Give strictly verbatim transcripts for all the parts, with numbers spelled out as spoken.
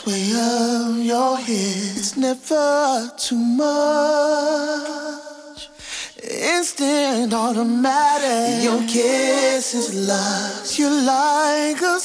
sway of your hips. It's never too much. Instant, automatic. Your kiss is love. You're like a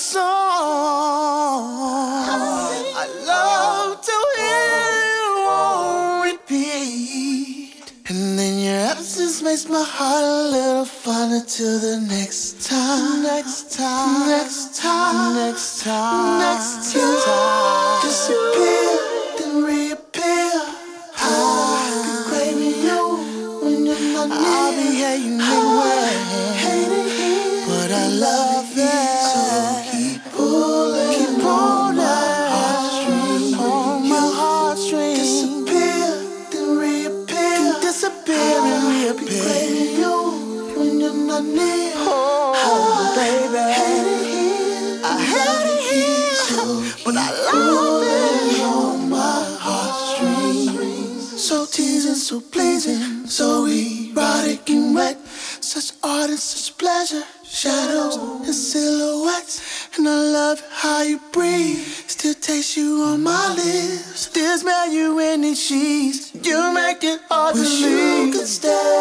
song. I love to hear you on repeat. And then your absence makes my heart a little fonder till the next time. Next time. Next time. Next time. Next time. time. Disappear, then reappear. I could crave you when you're not near. I'll be hating anyway, but I love it. So keep pulling, keep pulling my heartstrings, on my heartstrings. Disappear, then reappear. Can disappear and reappear. Craving you when you're not near. Oh, baby, I hate it here, I hate it here, so but I love it on my heartstrings. So teasing, so pleasing, so erotic and wet. Such art and such pleasure, shadows and silhouettes. And I love how you breathe, still taste you on my lips. Still smell you in the sheets, you make it hard to leave. You could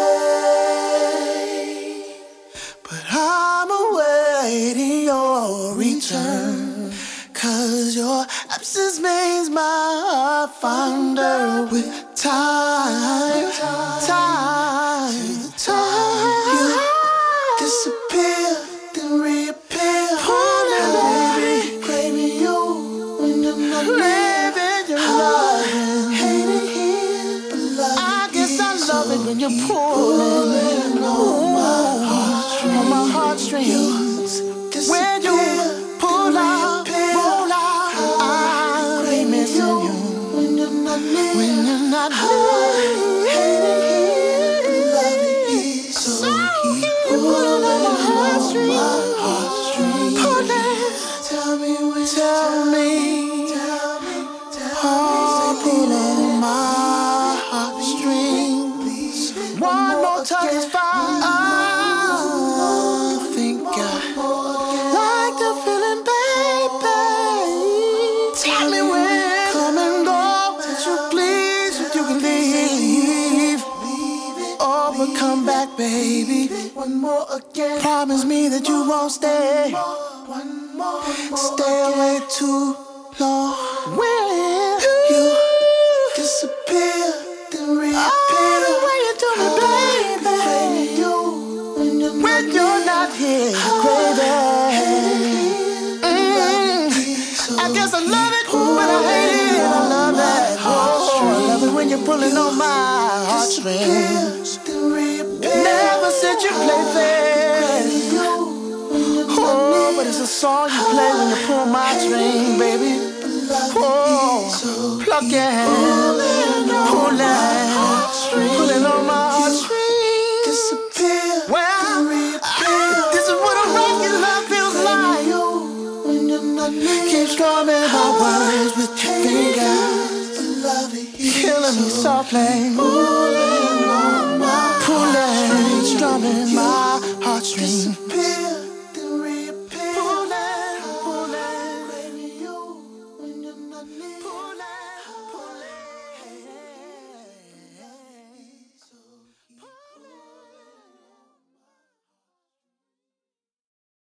stay, but I'm awaiting your return. Cause your absence makes my heart fonder with time, time, time. You disappear, then reappear. Baby, craving you when you're not living your life. Hate it here, but love it. I guess I love it when you're pulling on my heartstrings, on my heartstrings. When you pull out, roll out, I'm missing you when you're not near. When you're not near. Hate it here, but love it here. So keep pulling on my heartstrings. Pulling. Tell me when. Tell me. Tell me. Oh, pulling on my heartstrings. One more time is fine. I think I like the feeling, baby. Tell me when. Come and go as you please. If you can leave. Oh, but come back, baby. One more again. Promise me that you won't stay. One more. Stay away too long. Will you disappear, then reappear? Oh, when you do me, baby. Craving you when you're not, when you're not here, craving. Mm. I guess I love it, but I hate it. I love that. Oh, I love it when you're pulling on my heartstrings. Never said you play fair. Oh, but it's a song you play when you pull my string, baby. Oh, plucking, pulling, pulling on my heartstrings. Well, this is what a rocky love feels like. Keep strumming my words with your fingers, killing me softly. Pulling, strumming my heartstrings.